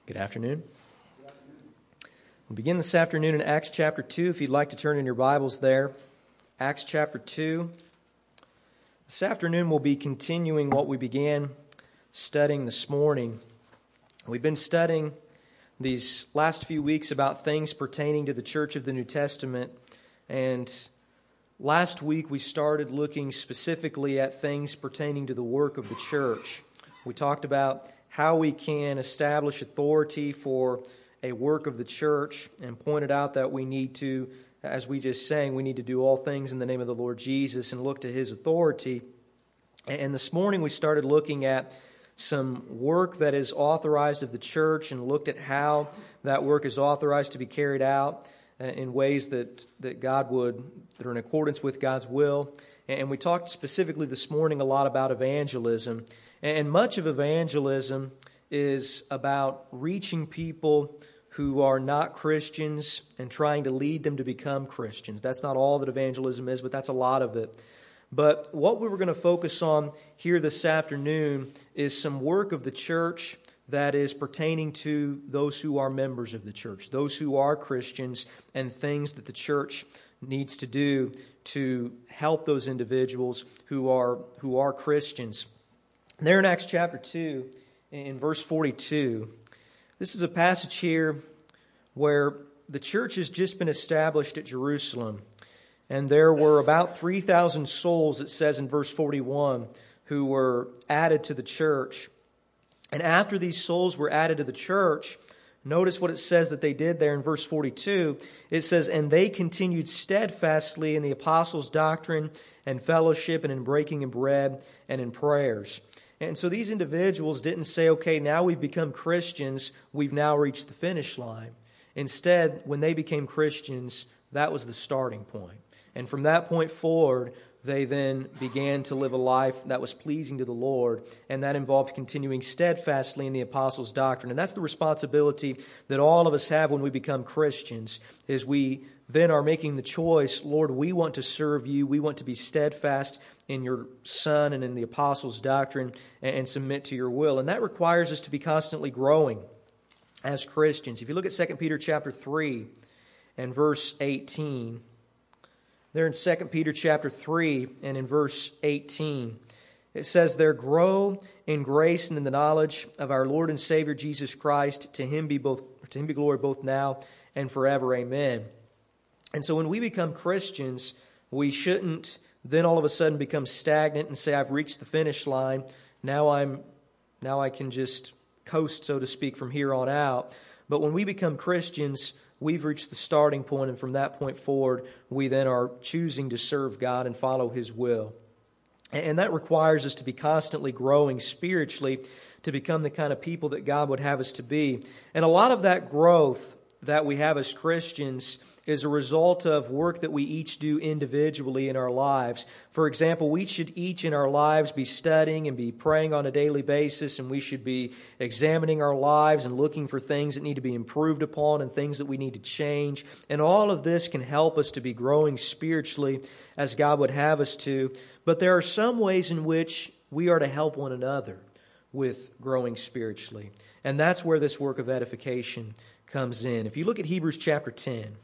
Good afternoon. We'll begin this afternoon in Acts chapter 2, if you'd like to turn in your Bibles there. Acts chapter 2. This afternoon we'll be continuing what we began studying this morning. We've been studying these last few weeks about things pertaining to the Church of the New Testament, and last week we started looking specifically at things pertaining to the work of the church. We talked about how we can establish authority for a work of the church and pointed out that we need to, as we just sang, we need to do all things in the name of the Lord Jesus and look to His authority. And this morning we started looking at some work that is authorized of the church and looked at how that work is authorized to be carried out in ways that are in accordance with God's will. And we talked specifically this morning a lot about evangelism. And much of evangelism is about reaching people who are not Christians and trying to lead them to become Christians. That's not all that evangelism is, but that's a lot of it. But what we were going to focus on here this afternoon is some work of the church that is pertaining to those who are members of the church, those who are Christians, and things that the church needs to do to help those individuals who are Christians. There in Acts chapter 2, in verse 42, this is a passage here where the church has just been established at Jerusalem. And there were about 3,000 souls, it says in verse 41, who were added to the church. And after these souls were added to the church, notice what it says that they did there in verse 42. It says, "And they continued steadfastly in the apostles' doctrine and fellowship and in breaking of bread and in prayers." And so these individuals didn't say, okay, now we've become Christians, we've now reached the finish line. Instead, when they became Christians, that was the starting point. And from that point forward, they then began to live a life that was pleasing to the Lord, and that involved continuing steadfastly in the apostles' doctrine. And that's the responsibility that all of us have when we become Christians, is we then are making the choice, Lord, we want to serve you, we want to be steadfast in your Son and in the apostles' doctrine and submit to your will. And that requires us to be constantly growing as Christians. If you look at 2 Peter chapter 3 and verse 18, there in 2 Peter chapter 3 and in verse 18, it says there, "Grow in grace and in the knowledge of our Lord and Savior Jesus Christ. To Him be glory both now and forever. Amen." And so when we become Christians, we shouldn't then all of a sudden become stagnant and say, I've reached the finish line. Now I can just coast, so to speak, from here on out. But when we become Christians, we've reached the starting point, and from that point forward, we then are choosing to serve God and follow His will. And that requires us to be constantly growing spiritually to become the kind of people that God would have us to be. And a lot of that growth that we have as Christians is a result of work that we each do individually in our lives. For example, we should each in our lives be studying and be praying on a daily basis, and we should be examining our lives and looking for things that need to be improved upon and things that we need to change. And all of this can help us to be growing spiritually as God would have us to. But there are some ways in which we are to help one another with growing spiritually. And that's where this work of edification comes in. If you look at Hebrews chapter 10,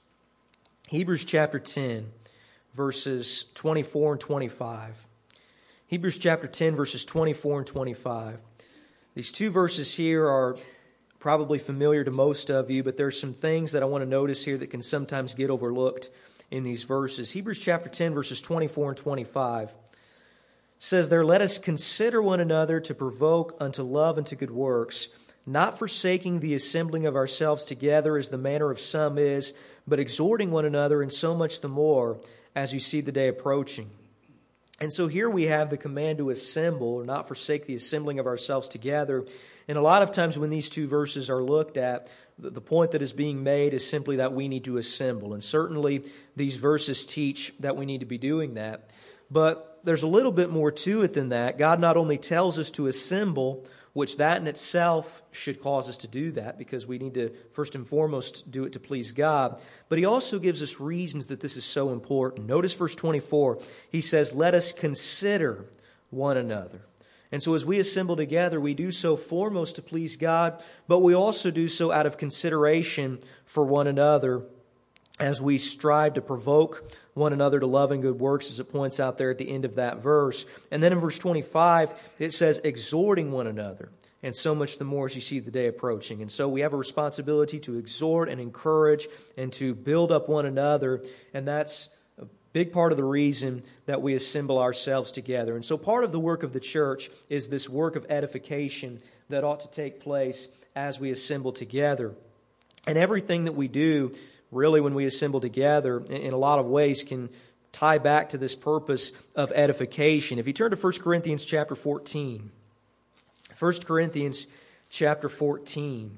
Hebrews chapter 10, verses 24 and 25. Hebrews chapter 10, verses 24 and 25. These two verses here are probably familiar to most of you, but there's some things that I want to notice here that can sometimes get overlooked in these verses. Hebrews chapter 10, verses 24 and 25 says there, "Let us consider one another to provoke unto love and to good works, not forsaking the assembling of ourselves together as the manner of some is, but exhorting one another, and so much the more as you see the day approaching." And so here we have the command to assemble, or not forsake the assembling of ourselves together. And a lot of times when these two verses are looked at, the point that is being made is simply that we need to assemble. And certainly these verses teach that we need to be doing that. But there's a little bit more to it than that. God not only tells us to assemble, which that in itself should cause us to do that, because we need to first and foremost do it to please God. But He also gives us reasons that this is so important. Notice verse 24. He says, "Let us consider one another." And so as we assemble together, we do so foremost to please God, but we also do so out of consideration for one another as we strive to provoke one another to love and good works, as it points out there at the end of that verse. And then in verse 25, it says, exhorting one another, and so much the more as you see the day approaching. And so we have a responsibility to exhort and encourage and to build up one another, and that's a big part of the reason that we assemble ourselves together. And so part of the work of the church is this work of edification that ought to take place as we assemble together. And everything that we do, really, when we assemble together, in a lot of ways can tie back to this purpose of edification. If you turn to 1 Corinthians chapter 14, 1 Corinthians chapter 14.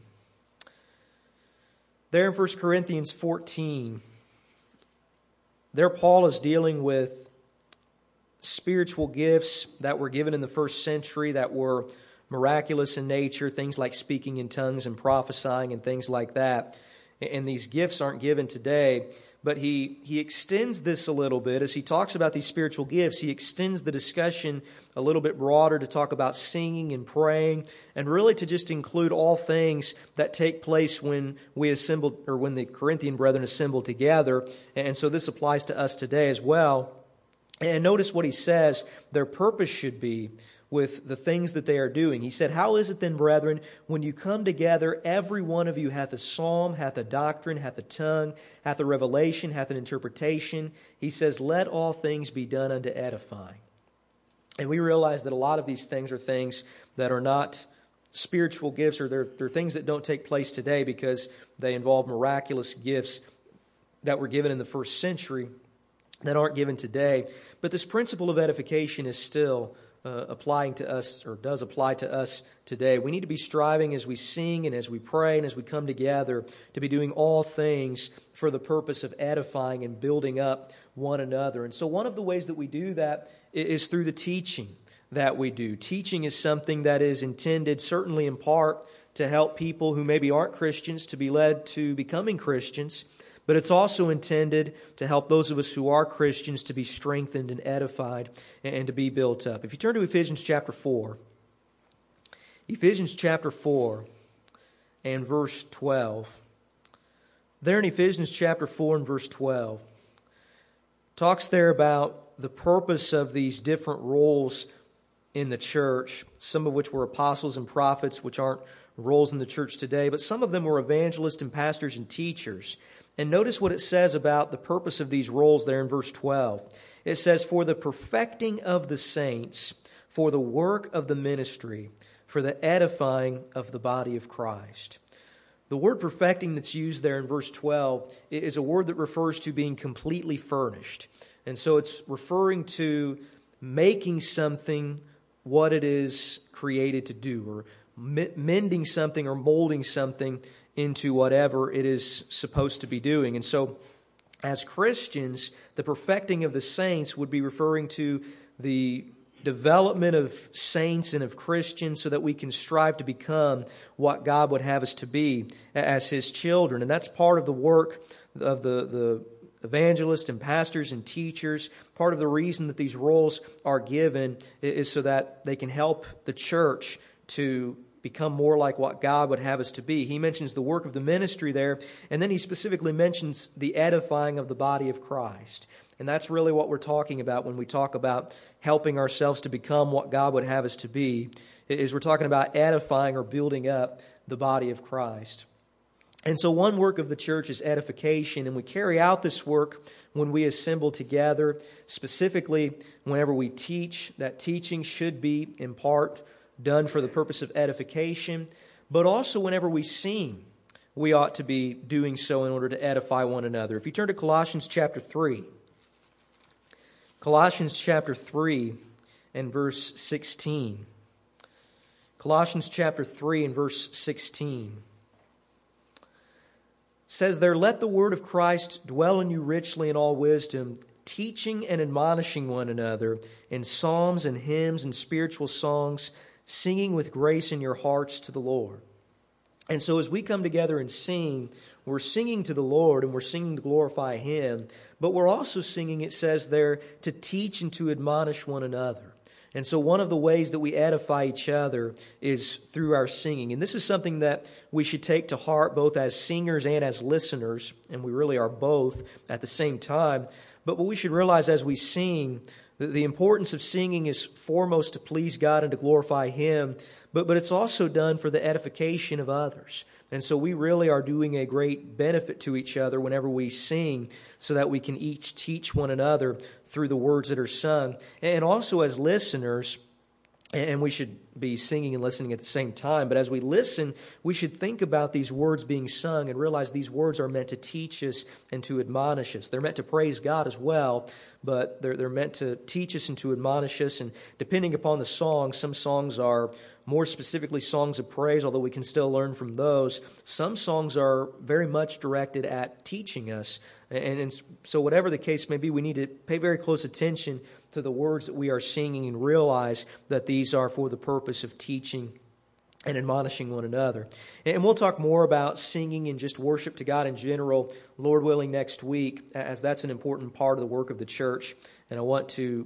There in 1 Corinthians 14, there Paul is dealing with spiritual gifts that were given in the first century that were miraculous in nature, things like speaking in tongues and prophesying and things like that. And these gifts aren't given today, but he extends this a little bit. As he talks about these spiritual gifts, he extends the discussion a little bit broader to talk about singing and praying, and really to just include all things that take place when we assemble, or when the Corinthian brethren assemble together. And so this applies to us today as well. And notice what he says their purpose should be with the things that they are doing. He said, how is it then, brethren, when you come together, every one of you hath a psalm, hath a doctrine, hath a tongue, hath a revelation, hath an interpretation. He says, let all things be done unto edifying. And we realize that a lot of these things are things that are not spiritual gifts, or they're things that don't take place today because they involve miraculous gifts that were given in the first century that aren't given today. But this principle of edification is still applying to us, or does apply to us today. We need to be striving as we sing and as we pray and as we come together to be doing all things for the purpose of edifying and building up one another. And so one of the ways that we do that is through the teaching that we do. Teaching is something that is intended, certainly in part, to help people who maybe aren't Christians to be led to becoming Christians. But it's also intended to help those of us who are Christians to be strengthened and edified and to be built up. If you turn to Ephesians chapter 4, Ephesians chapter 4 and verse 12. There in Ephesians chapter 4 and verse 12, talks there about the purpose of these different roles in the church, some of which were apostles and prophets, which aren't roles in the church today, but some of them were evangelists and pastors and teachers. And notice what it says about the purpose of these roles there in verse 12. It says, for the perfecting of the saints, for the work of the ministry, for the edifying of the body of Christ. The word perfecting that's used there in verse 12 is a word that refers to being completely furnished. And so it's referring to making something what it is created to do, or mending something or molding something into whatever it is supposed to be doing. And so, as Christians, the perfecting of the saints would be referring to the development of saints and of Christians so that we can strive to become what God would have us to be as His children. And that's part of the work of the evangelists and pastors and teachers. Part of the reason that these roles are given is so that they can help the church to become more like what God would have us to be. He mentions the work of the ministry there, and then he specifically mentions the edifying of the body of Christ. And that's really what we're talking about when we talk about helping ourselves to become what God would have us to be, is we're talking about edifying or building up the body of Christ. And so one work of the church is edification, and we carry out this work when we assemble together. Specifically, whenever we teach, that teaching should be in part done for the purpose of edification, but also whenever we sing, we ought to be doing so in order to edify one another. If you turn to Colossians chapter 3, Colossians chapter 3 and verse 16. Colossians chapter 3 and verse 16 says there, let the word of Christ dwell in you richly in all wisdom, teaching and admonishing one another in psalms and hymns and spiritual songs, singing with grace in your hearts to the Lord. And so as we come together and sing, we're singing to the Lord and we're singing to glorify Him, but we're also singing, it says there, to teach and to admonish one another. And so one of the ways that we edify each other is through our singing. And this is something that we should take to heart both as singers and as listeners. And we really are both at the same time. But what we should realize as we sing, that the importance of singing is foremost to please God and to glorify Him. But it's also done for the edification of others. And so we really are doing a great benefit to each other whenever we sing, so that we can each teach one another through the words that are sung. And also as listeners, and we should be singing and listening at the same time, but as we listen, we should think about these words being sung and realize these words are meant to teach us and to admonish us. They're meant to praise God as well, but they're meant to teach us and to admonish us. And depending upon the song, some songs are more specifically songs of praise, although we can still learn from those. Some songs are very much directed at teaching us. And so whatever the case may be, we need to pay very close attention to the words that we are singing and realize that these are for the purpose of teaching and admonishing one another. And we'll talk more about singing and just worship to God in general, Lord willing, next week, as that's an important part of the work of the church. And I want to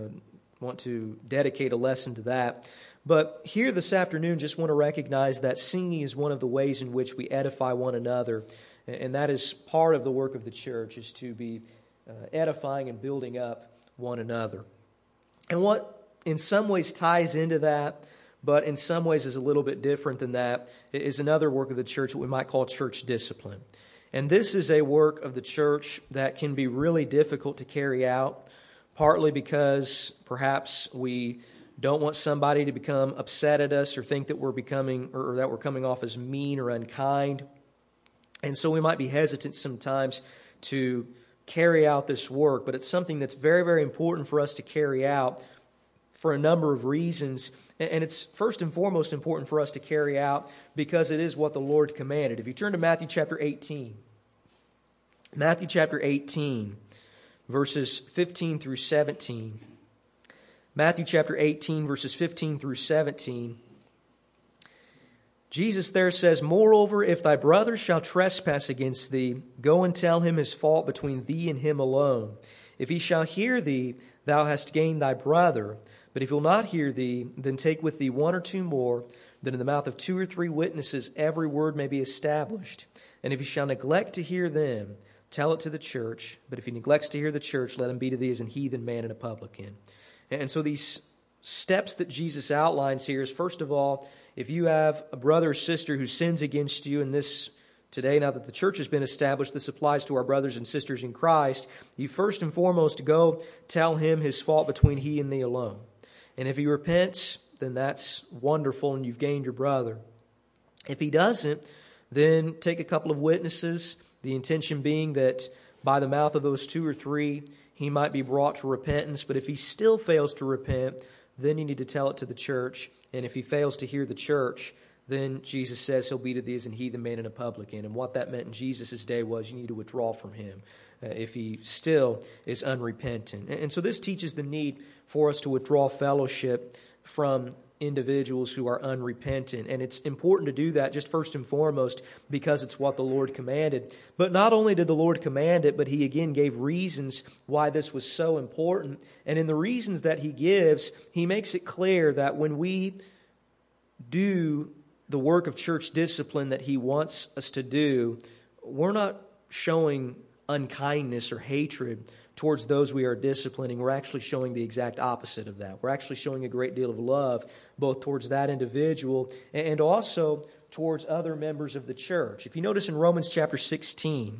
dedicate a lesson to that. But here this afternoon, just want to recognize that singing is one of the ways in which we edify one another. And that is part of the work of the church, is to be edifying and building up one another. And what in some ways ties into that, but in some ways is a little bit different than that, is another work of the church that we might call church discipline. And this is a work of the church that can be really difficult to carry out, partly because perhaps we don't want somebody to become upset at us or think that we're becoming, or that we're coming off as mean or unkind. And so we might be hesitant sometimes to carry out this work, but it's something that's very, very important for us to carry out for a number of reasons. And it's first and foremost important for us to carry out because it is what the Lord commanded. If you turn to Matthew chapter 18, Matthew chapter 18, verses 15 through 17. Matthew chapter 18, verses 15 through 17. Jesus there says, "Moreover, if thy brother shall trespass against thee, go and tell him his fault between thee and him alone. If he shall hear thee, thou hast gained thy brother. But if he will not hear thee, then take with thee one or two more, that in the mouth of 2 or 3 witnesses every word may be established. And if he shall neglect to hear them, tell it to the church. But if he neglects to hear the church, let him be to thee as an heathen man and a publican." And so these steps that Jesus outlines here is, first of all, if you have a brother or sister who sins against you, and this today, now that the church has been established, this applies to our brothers and sisters in Christ, you first and foremost go tell him his fault between he and thee alone. And if he repents, then that's wonderful and you've gained your brother. If he doesn't, then take a couple of witnesses, the intention being that by the mouth of those 2 or 3, he might be brought to repentance. But if he still fails to repent, then you need to tell it to the church. And if he fails to hear the church, then Jesus says he'll be to thee as an heathen man and a publican. And what that meant in Jesus' day was you need to withdraw from him if he still is unrepentant. And so this teaches the need for us to withdraw fellowship from individuals who are unrepentant. And it's important to do that just first and foremost because it's what the Lord commanded. But not only did the Lord command it, but he again gave reasons why this was so important. And in the reasons that he gives, he makes it clear that when we do the work of church discipline that he wants us to do, we're not showing unkindness or hatred towards those we are disciplining. We're actually showing the exact opposite of that. We're actually showing a great deal of love both towards that individual and also towards other members of the church. If you notice in Romans chapter 16,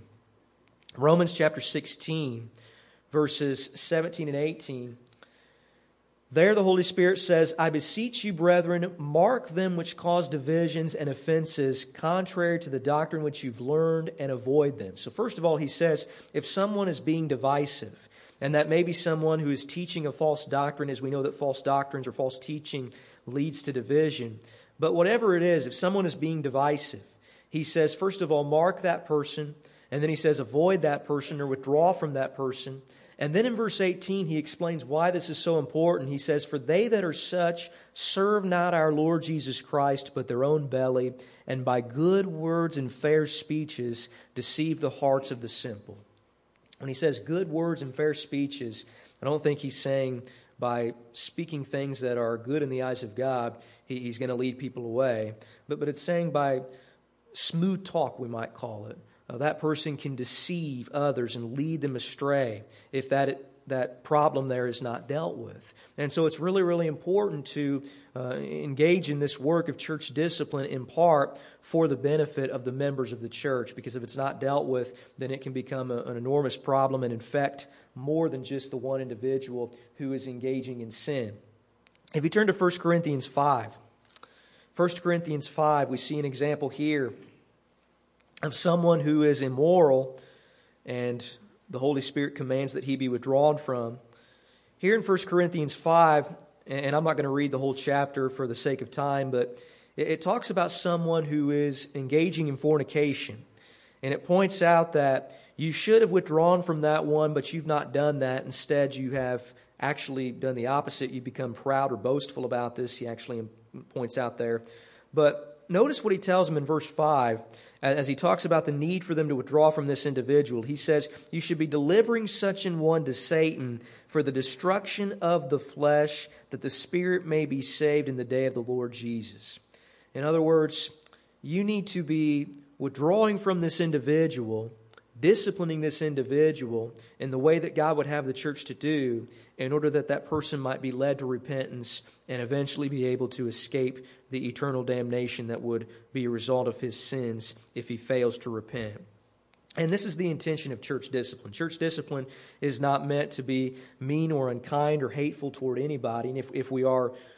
verses 17 and 18, there the Holy Spirit says, "I beseech you, brethren, mark them which cause divisions and offenses contrary to the doctrine which you've learned, and avoid them." So first of all, he says, if someone is being divisive, and that may be someone who is teaching a false doctrine, as we know that false doctrines or false teaching leads to division. But whatever it is, if someone is being divisive, he says, first of all, mark that person, and then he says, avoid that person or withdraw from that person. And then in verse 18, he explains why this is so important. He says, "For they that are such serve not our Lord Jesus Christ, but their own belly, and by good words and fair speeches deceive the hearts of the simple." When he says good words and fair speeches, I don't think he's saying by speaking things that are good in the eyes of God, he's going to lead people away. But it's saying by smooth talk, we might call it. That person can deceive others and lead them astray if that problem there is not dealt with. And so it's really, really important to engage in this work of church discipline in part for the benefit of the members of the church, because if it's not dealt with, then it can become an enormous problem and infect more than just the one individual who is engaging in sin. If you turn to 1 Corinthians 5, 1 Corinthians 5, we see an example here of someone who is immoral and the Holy Spirit commands that he be withdrawn from. Here in 1 Corinthians 5, and I'm not going to read the whole chapter for the sake of time, but it talks about someone who is engaging in fornication. And it points out that you should have withdrawn from that one, but you've not done that. Instead, you have actually done the opposite. You become proud or boastful about this. He actually points out there. But notice what he tells them in verse 5 as he talks about the need for them to withdraw from this individual. He says, you should be delivering such an one to Satan for the destruction of the flesh, that the spirit may be saved in the day of the Lord Jesus. In other words, you need to be withdrawing from this individual, disciplining this individual in the way that God would have the church to do in order that that person might be led to repentance and eventually be able to escape the eternal damnation that would be a result of his sins if he fails to repent. And this is the intention of church discipline. Church discipline is not meant to be mean or unkind or hateful toward anybody. And if we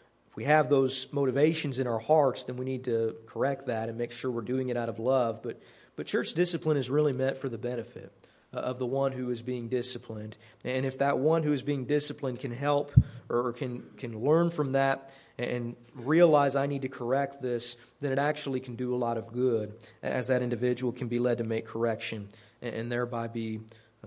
have those motivations in our hearts, then we need to correct that and make sure we're doing it out of love. But church discipline is really meant for the benefit of the one who is being disciplined. And if that one who is being disciplined can help or can learn from that and realize I need to correct this, then it actually can do a lot of good, as that individual can be led to make correction and thereby be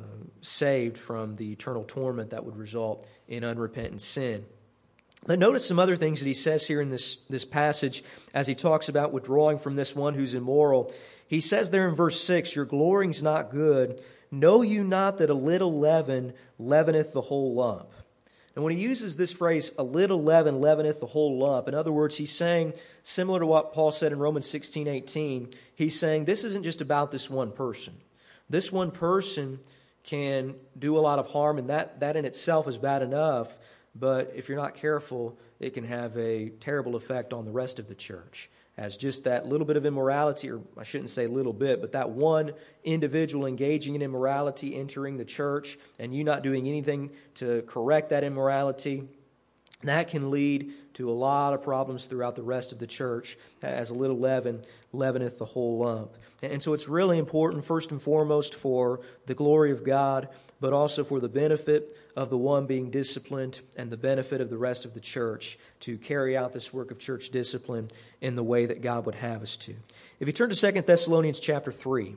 saved from the eternal torment that would result in unrepentant sin. But notice some other things that he says here in this passage as he talks about withdrawing from this one who's immoral. He says there in verse 6, your glorying's not good. Know you not that a little leaven leaveneth the whole lump? And when he uses this phrase, a little leaven leaveneth the whole lump, in other words, he's saying, similar to what Paul said in Romans 16:18, he's saying this isn't just about this one person. This one person can do a lot of harm, and that in itself is bad enough. But if you're not careful, it can have a terrible effect on the rest of the church. As just that little bit of immorality, or I shouldn't say little bit, but that one individual engaging in immorality entering the church and you not doing anything to correct that immorality, that can lead to a lot of problems throughout the rest of the church, as a little leaven leaveneth the whole lump. And so it's really important, first and foremost, for the glory of God, but also for the benefit of the one being disciplined and the benefit of the rest of the church to carry out this work of church discipline in the way that God would have us to. If you turn to 2 Thessalonians chapter 3,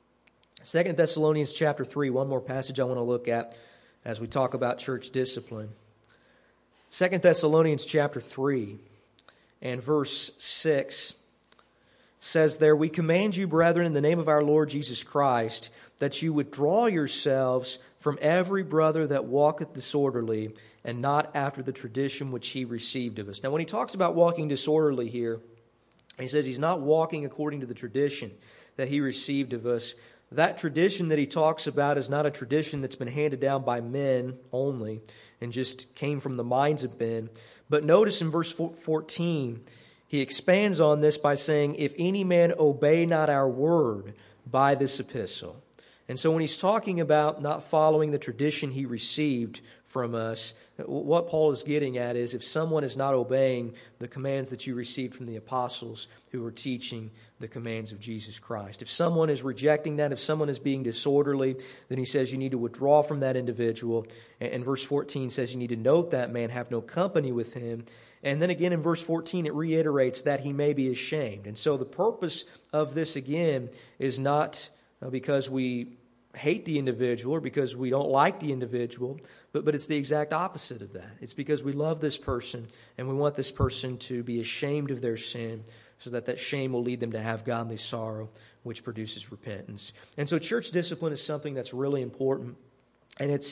2 Thessalonians chapter 3, one more passage I want to look at as we talk about church discipline. 2 Thessalonians chapter 3 and verse 6 says there, we command you, brethren, in the name of our Lord Jesus Christ, that you withdraw yourselves from every brother that walketh disorderly, and not after the tradition which he received of us. Now, when he talks about walking disorderly here, he says he's not walking according to the tradition that he received of us. That tradition that he talks about is not a tradition that's been handed down by men only and just came from the minds of men. But notice in verse 14, he expands on this by saying, if any man obey not our word by this epistle. And so when he's talking about not following the tradition he received from us, what Paul is getting at is if someone is not obeying the commands that you received from the apostles who are teaching the commands of Jesus Christ. If someone is rejecting that, if someone is being disorderly, then he says you need to withdraw from that individual. And verse 14 says you need to note that man, have no company with him. And then again in verse 14 it reiterates that he may be ashamed. And so the purpose of this again is not because we hate the individual or because we don't like the individual, but it's the exact opposite of that. It's because we love this person and we want this person to be ashamed of their sin so that shame will lead them to have godly sorrow, which produces repentance. And so church discipline is something that's really important, and it's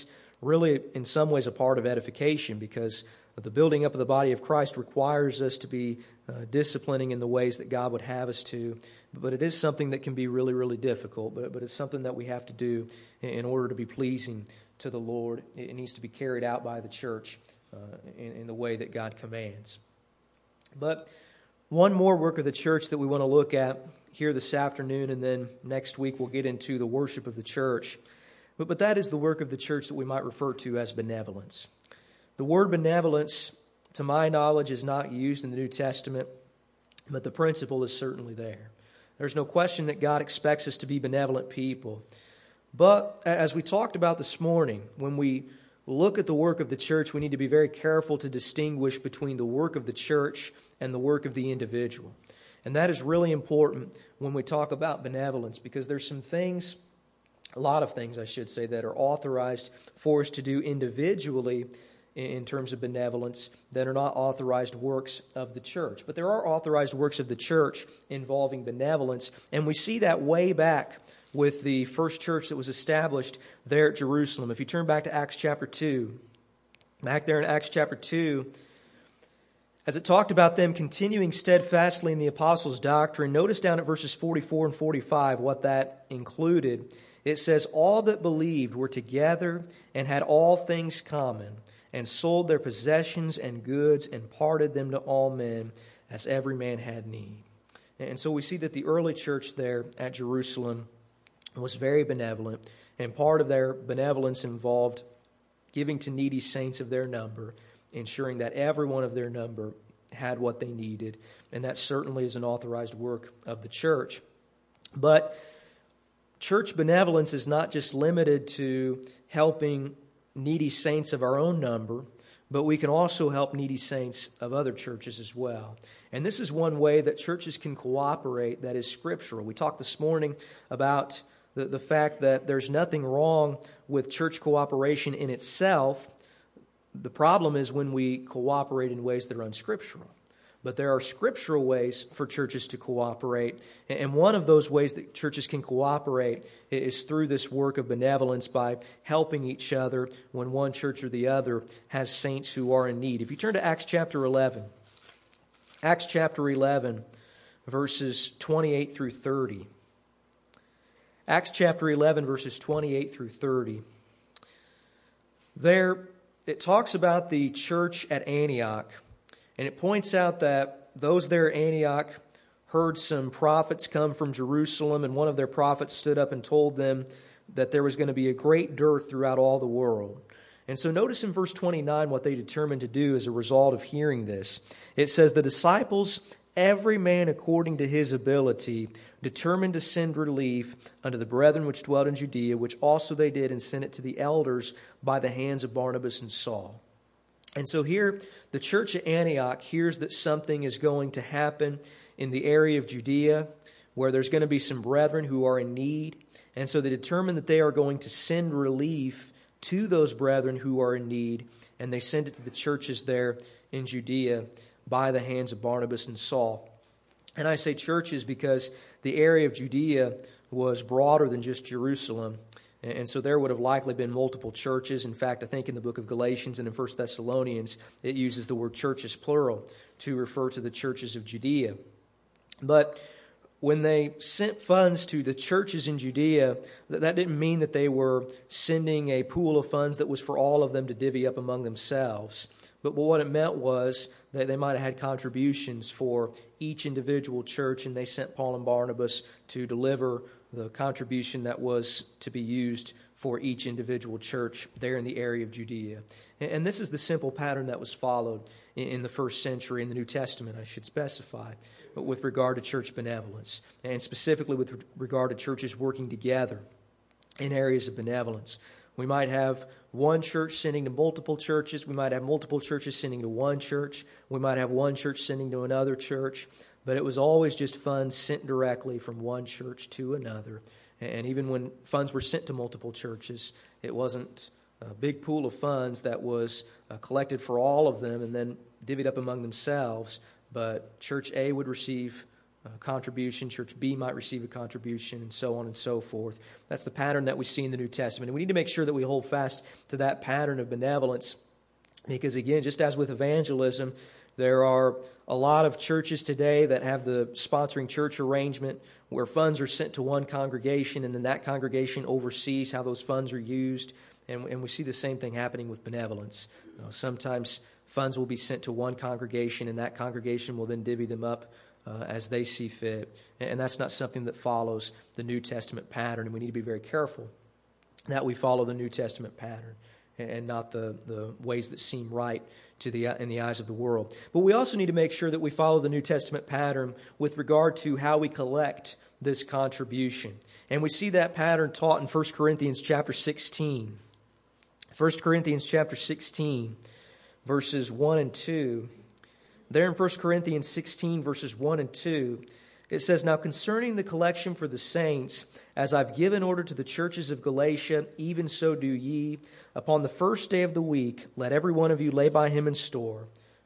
really in some ways a part of edification, because the building up of the body of Christ requires us to be disciplining in the ways that God would have us to. But it is something that can be really, really difficult. But it's something that we have to do in order to be pleasing to the Lord. It needs to be carried out by the church in the way that God commands. But one more work of the church that we want to look at here this afternoon, and then next week we'll get into the worship of the church. But that is the work of the church that we might refer to as benevolence. The word benevolence, to my knowledge, is not used in the New Testament, but the principle is certainly there. There's no question that God expects us to be benevolent people. But as we talked about this morning, when we look at the work of the church, we need to be very careful to distinguish between the work of the church and the work of the individual. And that is really important when we talk about benevolence, because there's some things, a lot of things I should say, that are authorized for us to do individually in terms of benevolence that are not authorized works of the church. But there are authorized works of the church involving benevolence, and we see that way back with the first church that was established there at Jerusalem. If you turn back to Acts chapter 2, back there in Acts chapter 2, as it talked about them continuing steadfastly in the apostles' doctrine, notice down at verses 44 and 45 what that included. It says, "All that believed were together and had all things common, and sold their possessions and goods and parted them to all men, as every man had need." And so we see that the early church there at Jerusalem was very benevolent, and part of their benevolence involved giving to needy saints of their number, ensuring that everyone of their number had what they needed, and that certainly is an authorized work of the church. But church benevolence is not just limited to helping needy saints of our own number, but we can also help needy saints of other churches as well. And this is one way that churches can cooperate that is scriptural. We talked this morning about the fact that there's nothing wrong with church cooperation in itself. The problem is when we cooperate in ways that are unscriptural. But there are scriptural ways for churches to cooperate. And one of those ways that churches can cooperate is through this work of benevolence by helping each other when one church or the other has saints who are in need. If you turn to Acts chapter 11, Acts chapter 11, verses 28 through 30. Acts chapter 11, verses 28 through 30. There, it talks about the church at Antioch. And it points out that those there at Antioch heard some prophets come from Jerusalem, and one of their prophets stood up and told them that there was going to be a great dearth throughout all the world. And so notice in verse 29 what they determined to do as a result of hearing this. It says, "The disciples, every man according to his ability, determined to send relief unto the brethren which dwelt in Judea, which also they did, and sent it to the elders by the hands of Barnabas and Saul." And so here, the church at Antioch hears that something is going to happen in the area of Judea, where there's going to be some brethren who are in need. And so they determine that they are going to send relief to those brethren who are in need, and they send it to the churches there in Judea by the hands of Barnabas and Saul. And I say churches because the area of Judea was broader than just Jerusalem. And so there would have likely been multiple churches. In fact, I think in the book of Galatians and in 1 Thessalonians, it uses the word churches plural to refer to the churches of Judea. But when they sent funds to the churches in Judea, that didn't mean that they were sending a pool of funds that was for all of them to divvy up among themselves. But what it meant was that they might have had contributions for each individual church, and they sent Paul and Barnabas to deliver the contribution that was to be used for each individual church there in the area of Judea. And this is the simple pattern that was followed in the first century, in the New Testament, I should specify, with regard to church benevolence, and specifically with regard to churches working together in areas of benevolence. We might have one church sending to multiple churches. We might have multiple churches sending to one church. We might have one church sending to another church. But it was always just funds sent directly from one church to another. And even when funds were sent to multiple churches, it wasn't a big pool of funds that was collected for all of them and then divvied up among themselves. But Church A would receive contribution. Church B might receive a contribution, and so on and so forth. That's the pattern that we see in the New Testament. And we need to make sure that we hold fast to that pattern of benevolence because, again, just as with evangelism, there are a lot of churches today that have the sponsoring church arrangement where funds are sent to one congregation and then that congregation oversees how those funds are used. And we see the same thing happening with benevolence. Sometimes funds will be sent to one congregation and that congregation will then divvy them up as they see fit. And that's not something that follows the New Testament pattern. And we need to be very careful that we follow the New Testament pattern and not the ways that seem right in the eyes of the world. But we also need to make sure that we follow the New Testament pattern with regard to how we collect this contribution. And we see that pattern taught in 1 Corinthians chapter 16. 1 Corinthians chapter 16, verses 1 and 2. There in 1 Corinthians 16, verses 1 and 2, it says, "Now concerning the collection for the saints, as I've given order to the churches of Galatia, even so do ye. Upon the first day of the week, let every one of you lay by him in store,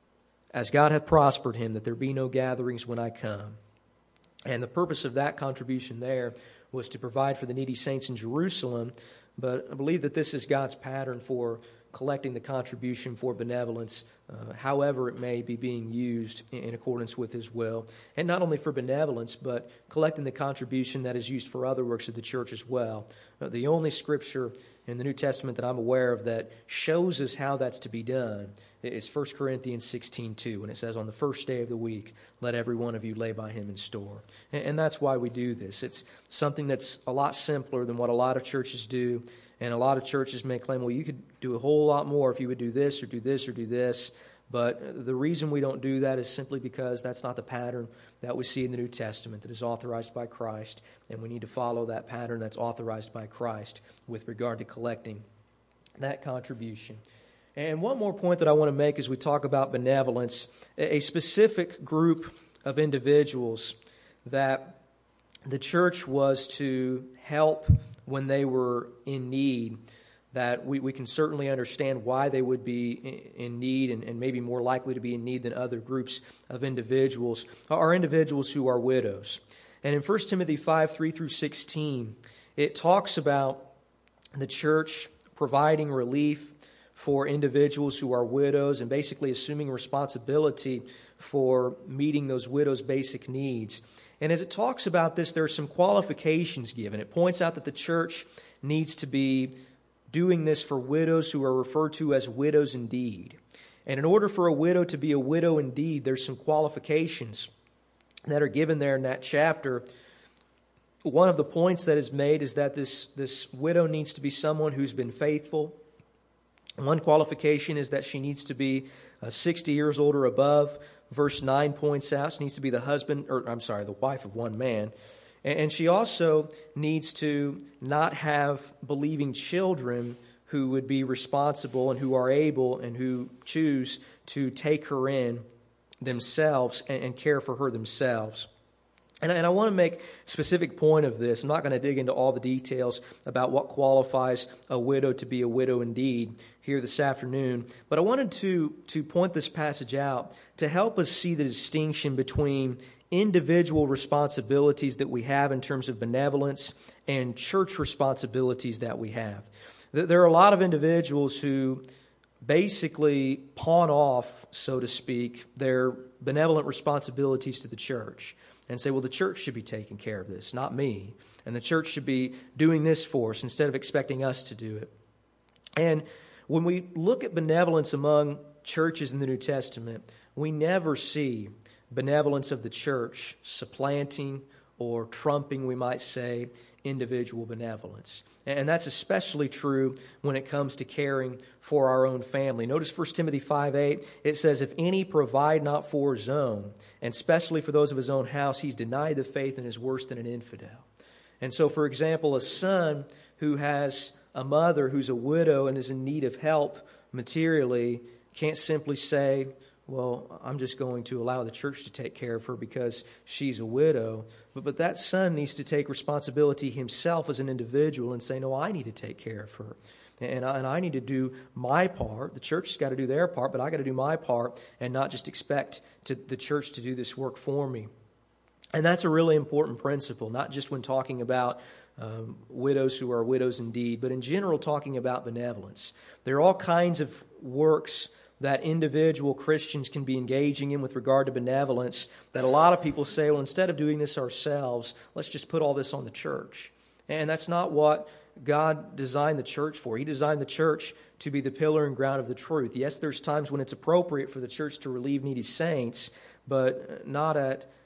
as God hath prospered him, that there be no gatherings when I come." And the purpose of that contribution there was to provide for the needy saints in Jerusalem. But I believe that this is God's pattern for collecting the contribution for benevolence, however it may be being used in accordance with His will. And not only for benevolence, but collecting the contribution that is used for other works of the church as well. The only scripture in the New Testament that I'm aware of that shows us how that's to be done is 1 Corinthians 16:2, when it says, "On the first day of the week, let every one of you lay by him in store." And that's why we do this. It's something that's a lot simpler than what a lot of churches do. And a lot of churches may claim, well, you could do a whole lot more if you would do this or do this or do this. But the reason we don't do that is simply because that's not the pattern that we see in the New Testament that is authorized by Christ. And we need to follow that pattern that's authorized by Christ with regard to collecting that contribution. And one more point that I want to make as we talk about benevolence, a specific group of individuals that the church was to help when they were in need, that we can certainly understand why they would be in need and maybe more likely to be in need than other groups of individuals, are individuals who are widows. And in 1 Timothy 5:3-16, it talks about the church providing relief for individuals who are widows and basically assuming responsibility for meeting those widows' basic needs. And as it talks about this, there are some qualifications given. It points out that the church needs to be doing this for widows who are referred to as widows indeed. And in order for a widow to be a widow indeed, there's some qualifications that are given there in that chapter. One of the points that is made is that this widow needs to be someone who's been faithful. One qualification is that she needs to be 60 years old or above. Verse 9 points out she needs to be the wife of one man. And she also needs to not have believing children who would be responsible and who are able and who choose to take her in themselves and care for her themselves. And I want to make a specific point of this. I'm not going to dig into all the details about what qualifies a widow to be a widow indeed here this afternoon. But I wanted to point this passage out to help us see the distinction between individual responsibilities that we have in terms of benevolence and church responsibilities that we have. There are a lot of individuals who basically pawn off, so to speak, their benevolent responsibilities to the church and say, well, the church should be taking care of this, not me. And the church should be doing this for us instead of expecting us to do it. And when we look at benevolence among churches in the New Testament, we never see benevolence of the church supplanting or trumping, we might say, individual benevolence. And that's especially true when it comes to caring for our own family. Notice 1 Timothy 5:8, it says, "If any provide not for his own, and especially for those of his own house, he's denied the faith and is worse than an infidel." And so, for example, a son who has a mother who's a widow and is in need of help materially can't simply say, well, I'm just going to allow the church to take care of her because she's a widow. But that son needs to take responsibility himself as an individual and say, no, I need to take care of her. And I need to do my part. The church has got to do their part, but I got to do my part and not just expect the church to do this work for me. And that's a really important principle, not just when talking about widows who are widows indeed, but in general talking about benevolence. There are all kinds of works that individual Christians can be engaging in with regard to benevolence that a lot of people say, well, instead of doing this ourselves, let's just put all this on the church. And that's not what God designed the church for. He designed the church to be the pillar and ground of the truth. Yes, there's times when it's appropriate for the church to relieve needy saints, but not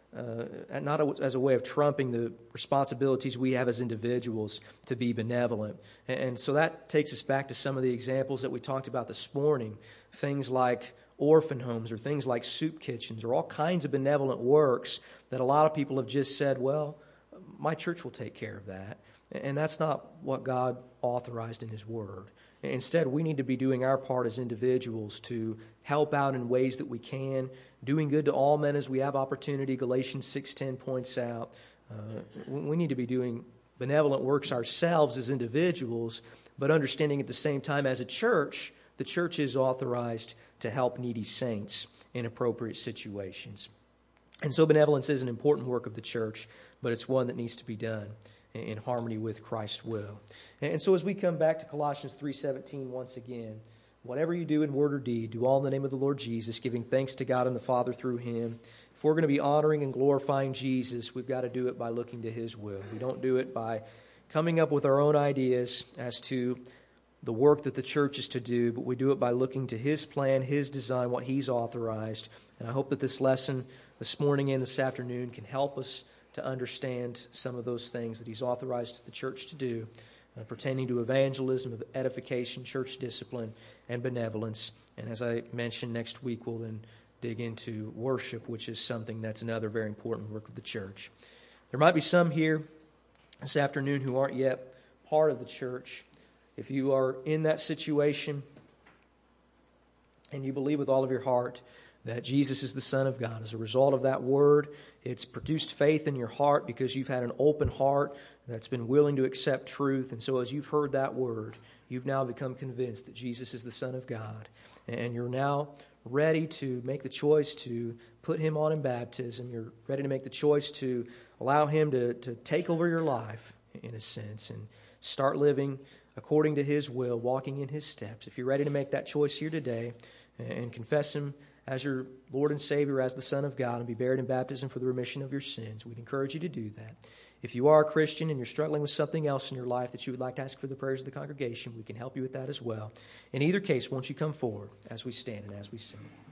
as a way of trumping the responsibilities we have as individuals to be benevolent. And so that takes us back to some of the examples that we talked about this morning. Things like orphan homes or things like soup kitchens or all kinds of benevolent works that a lot of people have just said, well, my church will take care of that. And that's not what God authorized in His Word. Instead, we need to be doing our part as individuals to help out in ways that we can, doing good to all men as we have opportunity. Galatians 6:10 points out we need to be doing benevolent works ourselves as individuals, but understanding at the same time as a church, the church is authorized to help needy saints in appropriate situations. And so benevolence is an important work of the church, but it's one that needs to be done in harmony with Christ's will. And so as we come back to Colossians 3:17 once again, whatever you do in word or deed, do all in the name of the Lord Jesus, giving thanks to God and the Father through Him. If we're going to be honoring and glorifying Jesus, we've got to do it by looking to His will. We don't do it by coming up with our own ideas as to the work that the church is to do, but we do it by looking to His plan, His design, what He's authorized. And I hope that this lesson this morning and this afternoon can help us to understand some of those things that He's authorized the church to do pertaining to evangelism, edification, church discipline, and benevolence. And as I mentioned, next week we'll then dig into worship, which is something that's another very important work of the church. There might be some here this afternoon who aren't yet part of the church. If you are in that situation and you believe with all of your heart that Jesus is the Son of God, as a result of that word, it's produced faith in your heart because you've had an open heart that's been willing to accept truth. And so as you've heard that word, you've now become convinced that Jesus is the Son of God. And you're now ready to make the choice to put Him on in baptism. You're ready to make the choice to allow Him to take over your life, in a sense, and start living according to His will, walking in His steps. If you're ready to make that choice here today and confess Him as your Lord and Savior, as the Son of God, and be buried in baptism for the remission of your sins, we'd encourage you to do that. If you are a Christian and you're struggling with something else in your life that you would like to ask for the prayers of the congregation, we can help you with that as well. In either case, won't you come forward as we stand and as we sing.